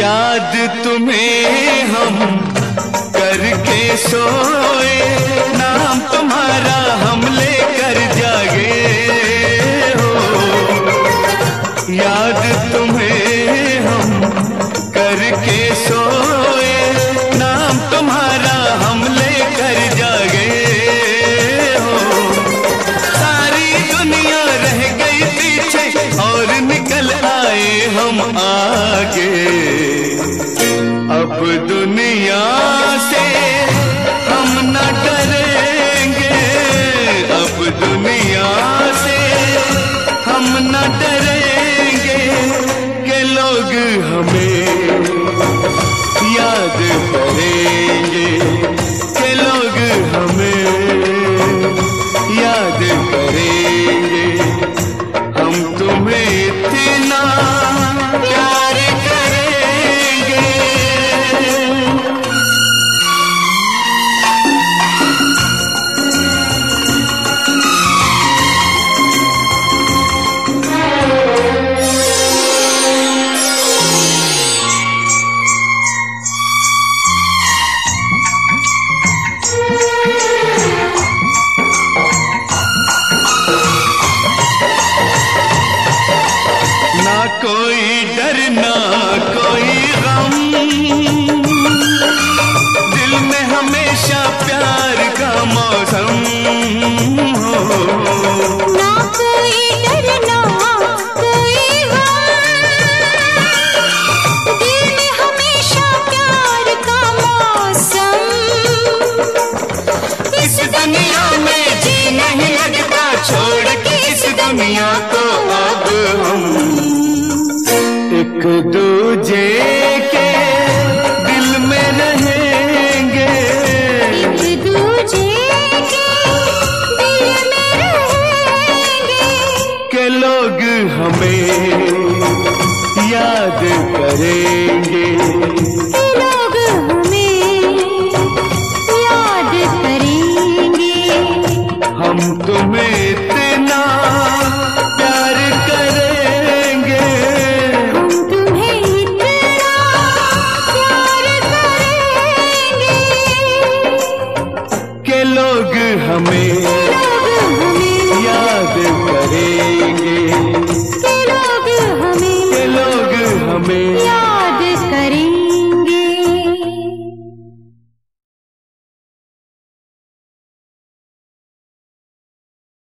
याद तुम्हें हम करके सोए, नाम तुम्हारा हम लेकर जागे हो। याद तुम्हें हम करके सोए, नाम तुम्हारा हम लेकर जागे हो। सारी दुनिया रह गई पीछे और निकल आए हम आगे। अब दुनिया से हम न डरेंगे, अब दुनिया से हम न डरेंगे कि लोग हमें याद करेंगे, कि लोग हमें याद करेंगे। हम तुम्हें इतना प्यार करेंगे। ना कोई डर ना कोई गम, दिल में हमेशा प्यार का मौसम हो। ना कोई डर ना कोई गम, दिल में हमेशा प्यार का मौसम। इस दुनिया में जी नहीं लगता, छोड़ के इस दुनिया को अब हम एक दूजे के दिल में रहेंगे, एक दूजे के दिल में रहेंगे। के लोग हमें याद करेंगे, लोग हमें याद करेंगे। हम तुम्हें इतना प्यार करेंगे, हम तुम्हें इतना प्यार करेंगे के लोग हमें